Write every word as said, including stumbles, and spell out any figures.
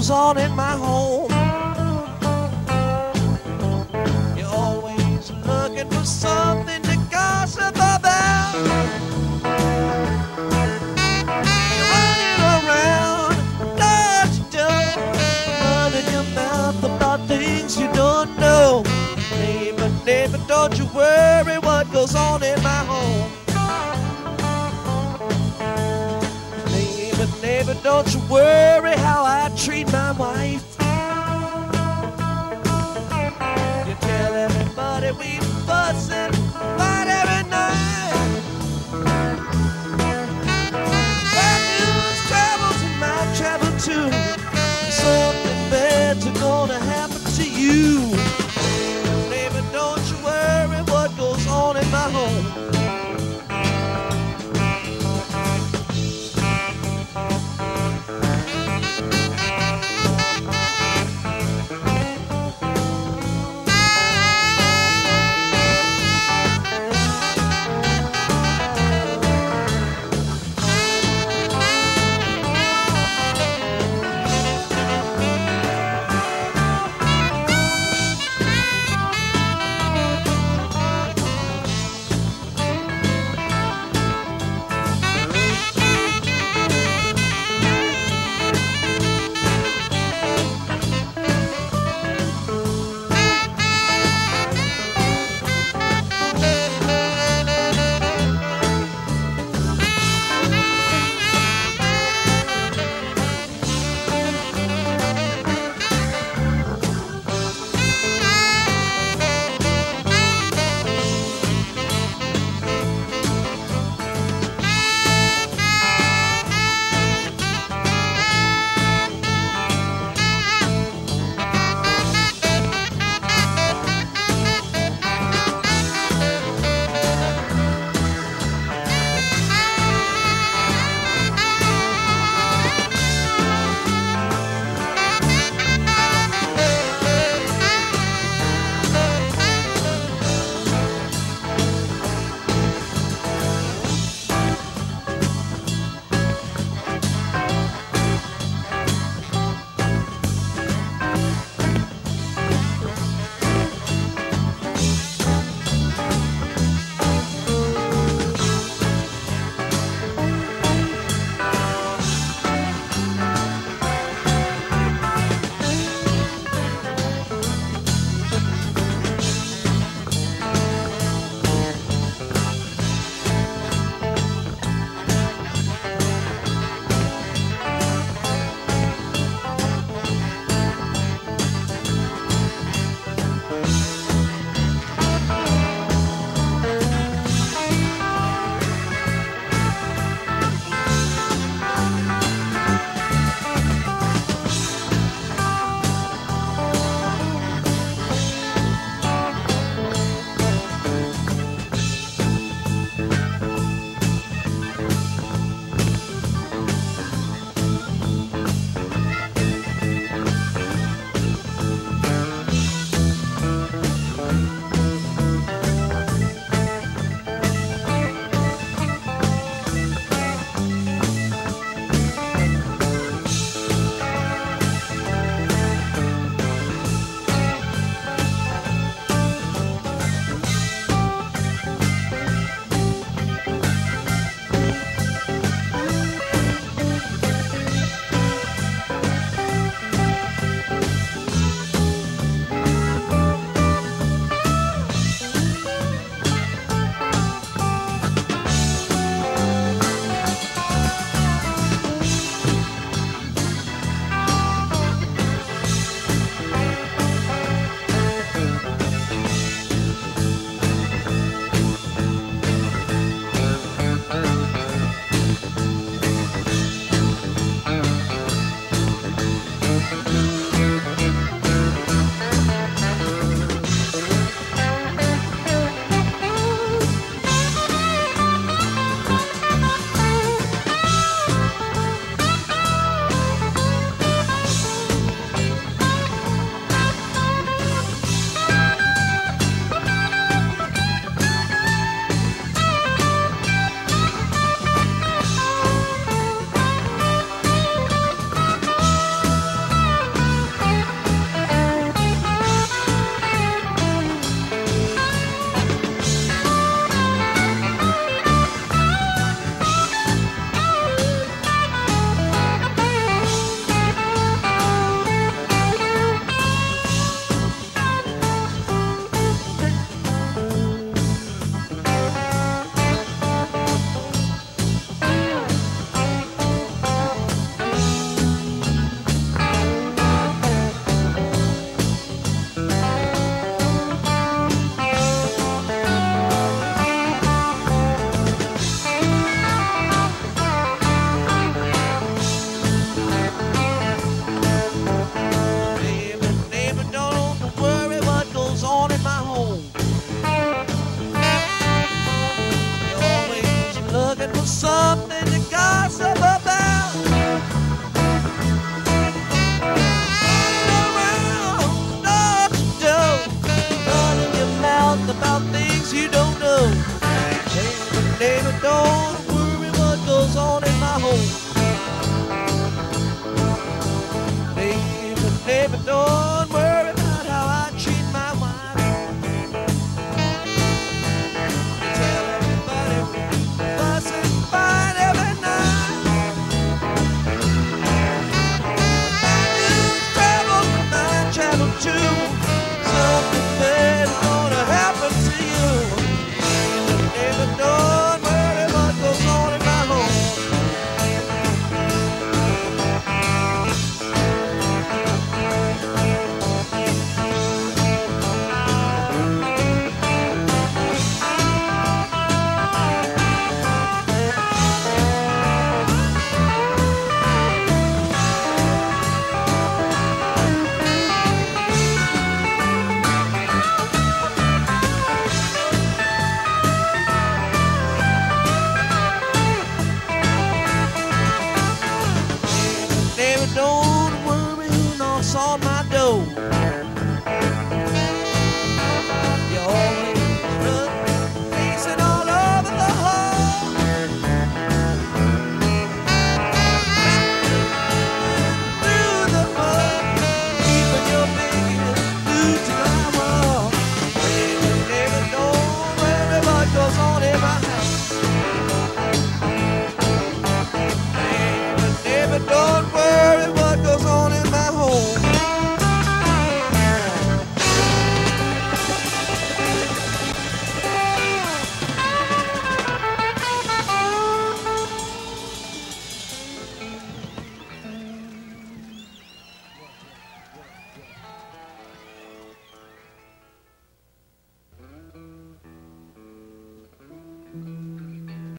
goes on in my home. You're always looking for something to gossip about. You're running around, dodge-dodge, running your mouth about things you don't know. Neighbor, neighbor, don't you worry what goes on in my home. Neighbor, neighbor, don't you worry how I treat my wife. You tell everybody we fuss and fight every night. Bad news travels and might travel too. Something bad's gonna happen to you. Neighbor, don't you worry what goes on in my home. my home. You're always looking for something to gossip about. Running around, door to door, running your mouth about things you don't